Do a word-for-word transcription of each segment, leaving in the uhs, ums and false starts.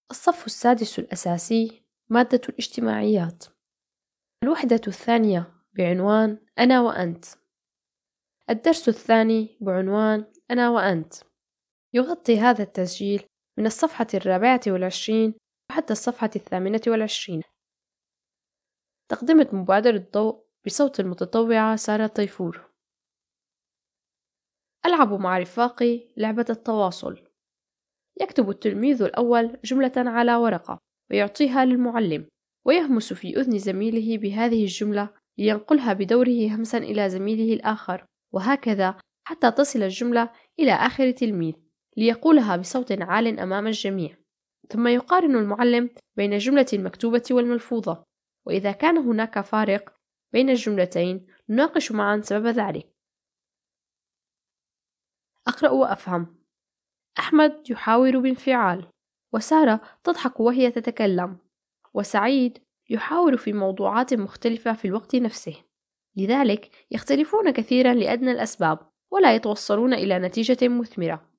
الصف السادس الأساسي مادة الاجتماعيات. الوحدة الثانية بعنوان أنا وأنت. الدرس الثاني بعنوان أنا وأنت. يغطي هذا التسجيل من الصفحة الرابعة والعشرين وحتى الصفحة الثامنة والعشرين. تقدمت مبادرة ضوء بصوت المتطوعة سارة طيفور. ألعب مع رفاقي لعبة التواصل. يكتب التلميذ الأول جملة على ورقة ويعطيها للمعلم، ويهمس في أذن زميله بهذه الجملة لينقلها بدوره همسا إلى زميله الآخر، وهكذا حتى تصل الجملة إلى آخر تلميذ ليقولها بصوت عال أمام الجميع. ثم يقارن المعلم بين الجملة المكتوبة والملفوظة، وإذا كان هناك فارق بين الجملتين نناقش معا سبب ذلك. أقرأ وأفهم. أحمد يحاور بانفعال، وسارة تضحك وهي تتكلم، وسعيد يحاور في موضوعات مختلفة في الوقت نفسه، لذلك يختلفون كثيرا لأدنى الأسباب ولا يتوصلون إلى نتيجة مثمرة.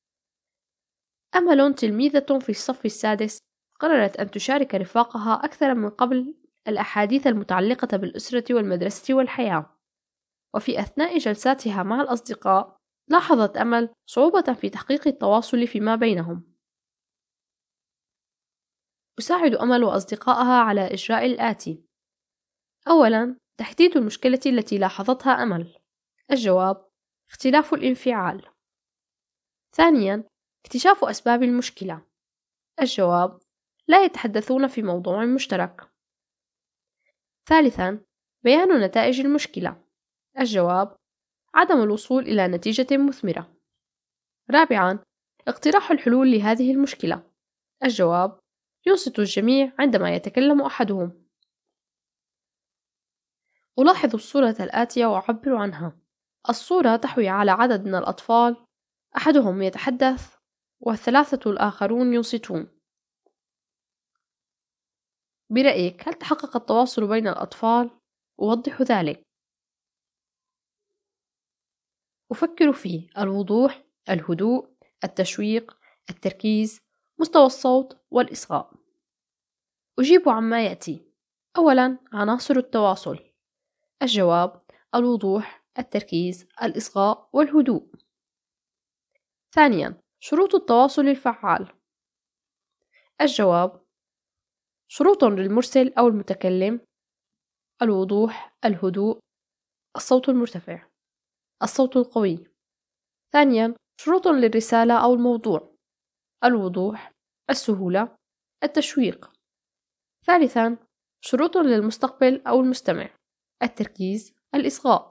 أمل تلميذة في الصف السادس قررت أن تشارك رفاقها أكثر من قبل الأحاديث المتعلقة بالأسرة والمدرسة والحياة، وفي أثناء جلساتها مع الأصدقاء لاحظت أمل صعوبة في تحقيق التواصل فيما بينهم. تساعد أمل وأصدقائها على إجراء الآتي: أولاً، تحديد المشكلة التي لاحظتها أمل. الجواب: اختلاف الانفعال. ثانياً، اكتشاف أسباب المشكلة. الجواب: لا يتحدثون في موضوع مشترك. ثالثاً، بيان نتائج المشكلة. الجواب: عدم الوصول إلى نتيجة مثمرة. رابعاً، اقتراح الحلول لهذه المشكلة. الجواب: ينصت الجميع عندما يتكلم أحدهم. ألاحظ الصورة الآتية وأعبر عنها. الصورة تحوي على عدد من الأطفال، أحدهم يتحدث والثلاثة الآخرون ينصتون. برأيك هل تحقق التواصل بين الأطفال؟ أوضح ذلك. أفكر في الوضوح، الهدوء، التشويق، التركيز، مستوى الصوت والإصغاء. أجيب عما يأتي. أولاً، عناصر التواصل. الجواب: الوضوح، التركيز، الإصغاء والهدوء. ثانياً، شروط التواصل الفعال. الجواب: شروط للمرسل أو المتكلم: الوضوح، الهدوء، الصوت المرتفع، الصوت القوي. ثانياً، شروط للرسالة أو الموضوع: الوضوح، السهولة، التشويق. ثالثاً، شروط للمستقبل أو المستمع: التركيز، الإصغاء.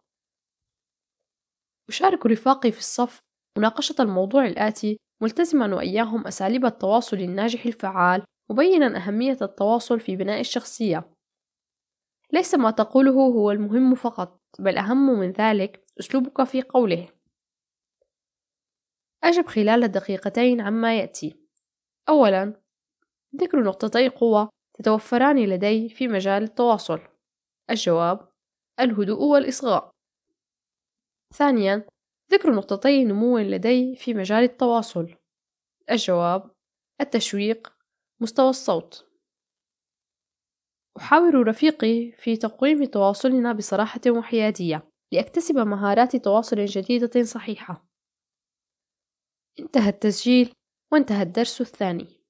أشارك رفاقي في الصف مناقشة الموضوع الآتي، ملتزما وإياهم أساليب التواصل الناجح الفعال، مبينا أهمية التواصل في بناء الشخصية. ليس ما تقوله هو المهم فقط، بل أهم من ذلك أسلوبك في قوله. أجب خلال دقيقتين عما يأتي. أولاً، ذكر نقطتي قوة تتوفران لدي في مجال التواصل. الجواب: الهدوء والإصغاء. ثانياً، ذكر نقطتي نمو لدي في مجال التواصل. الجواب: التشويق، مستوى الصوت. أحاور رفيقي في تقويم تواصلنا بصراحة وحيادية لأكتسب مهارات تواصل جديدة صحيحة. انتهى التسجيل وانتهى الدرس الثاني.